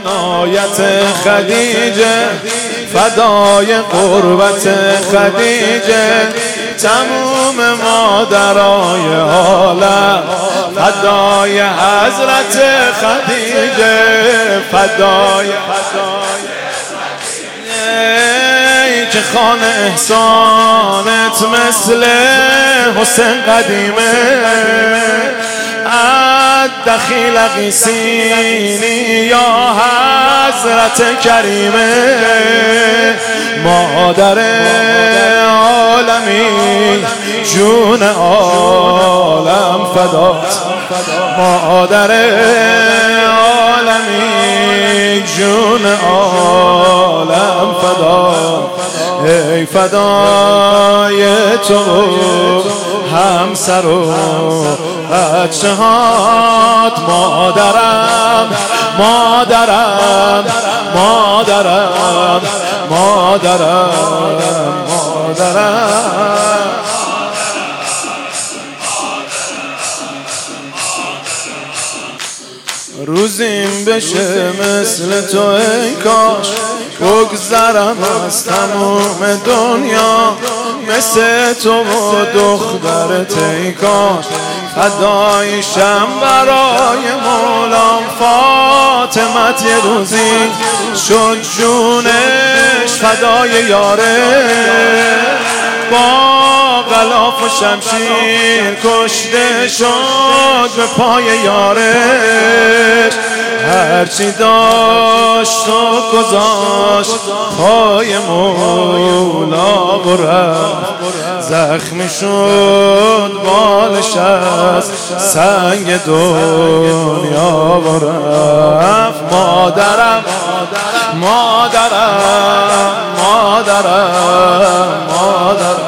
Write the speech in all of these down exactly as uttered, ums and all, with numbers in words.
عنایت خدیجه، فدای قربت خدیجه، تموم مادرای عالم فدای حضرت خدیجه، فدای ای که خان احسانت مثل حسین قدیمه، دخیل قیسینی یا حضرت کریمه، مادر عالمی جون عالم فدات، مادر عالمی جون عالم فدات، ای فدای تو همسر و بچه هات، مادرم مادرم مادرم مادرم مادرم. روزیم بشه مثل تو ای کاش، بگذرم از تموم دنیا مثل تو و دخترت ای کاش، فدایشم برای مولام فاطمت یه روزی شد جونش فدای یاره، با غلاف و شمشیر کشته شد به پای یارش، هرچی داشت و گذاشت پای مولا و رفت، زخمی شد بالش از سنگ دنیا و رفت، مادرم مادرم مادرم مادرم.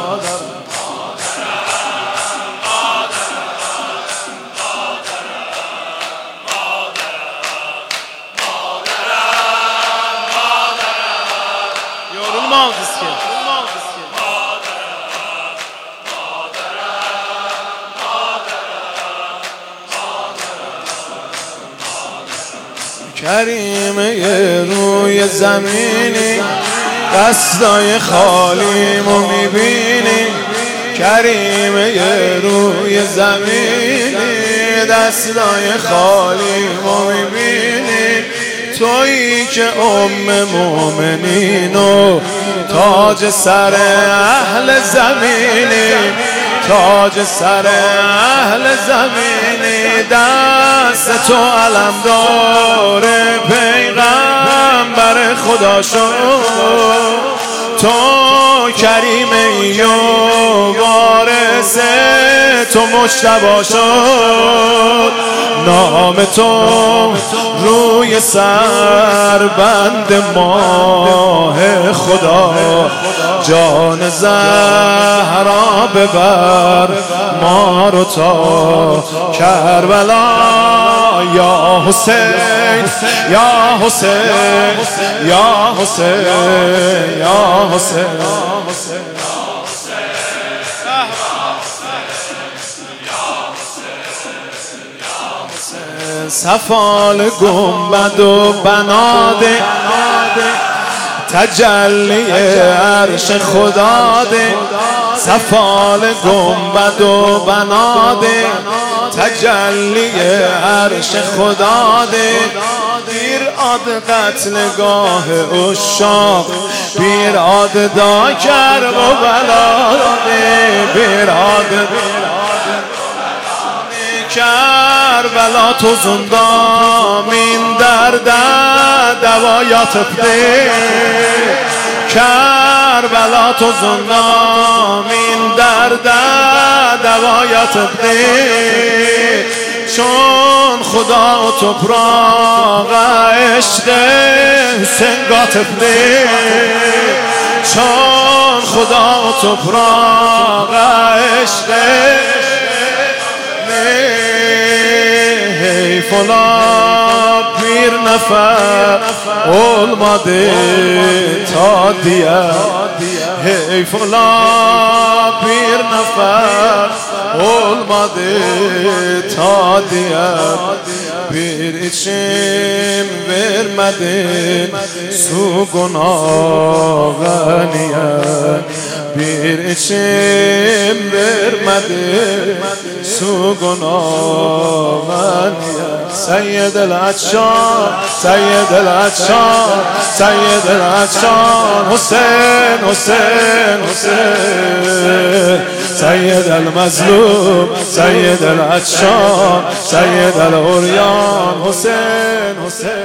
کریمه روی زمینی دستای خالیمو میبینی، کریمه روی زمینی دستای خالیمو میبینی، تویی که ام مومنین و تاج سر اهل زمینی، تاج سر اهل زمینی، دست تو علم داره پیغمبر خدا شد، تو کریمه و وارث تو مجتبی شد، نام تو روی سر بند ماه خدا، جان زهرا ببر ما رو تا کربلا، یا حسین یا حسین یا حسین یا حسین. سفال گنبد و بناده، تجلی عرش خدا ده، سفال گنبد و بناده، تجلی عرش خدا ده، بیراد قتلگاه عشاق، بیراد دا کرب و بلا ده، بیراد کربلا تو زندامین درد دوایات بده، کربلا تو زندامین درد دوایات بده، چون خدا تو پراغ عشق حسین گات بده، چون خدا تو پراغ عشق فلان پیر نفر olmadı ta diye, hey فلان پیر نفر olmadı ta diye, bir içim vermedin su günahaniye, bir içim vermedin su günahaniye. Seyyid el-Atşan, Seyyid el-Atşan, Seyyid el-Atşan, Hüseyin, Hüseyin, Hüseyin. Seyyid el-Mazlum, Seyyid el-Atşan, Seyyid el-Uryan, Hüseyin, Hüseyin.